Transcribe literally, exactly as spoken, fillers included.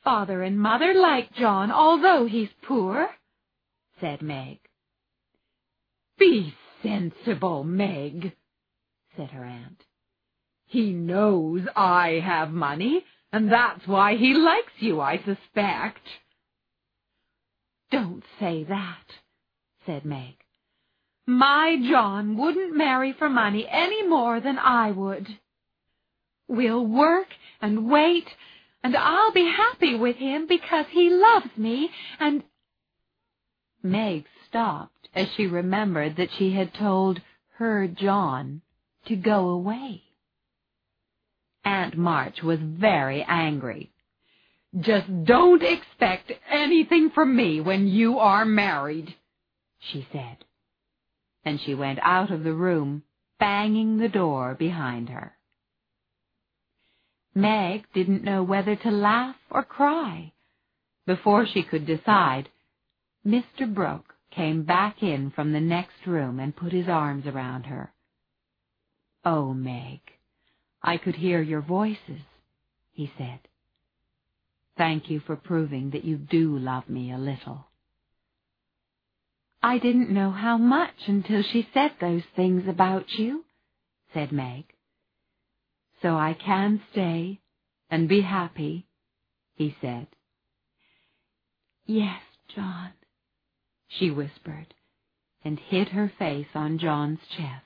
Father and Mother like John, although he's poor," said Meg. "Be sensible, Meg," said her aunt. "He knows I have money, and that's why he likes you, I suspect." "Don't say that," said Meg. "My John wouldn't marry for money any more than I would. We'll work and wait, and I'll be happy with him because he loves me, and—" Meg stopped as she remembered that she had told her John to go away. Aunt March was very angry. "Just don't expect anything from me when you are married," she said, and she went out of the room, banging the door behind her. Meg didn't know whether to laugh or cry. Before she could decide, Mister Brooke came back in from the next room and put his arms around her. "Oh, Meg, I could hear your voices," he said. "Thank you for proving that you do love me a little." "I didn't know how much until she said those things about you," said Meg. "So I can stay and be happy," he said. "Yes, John," she whispered, and hid her face on John's chest.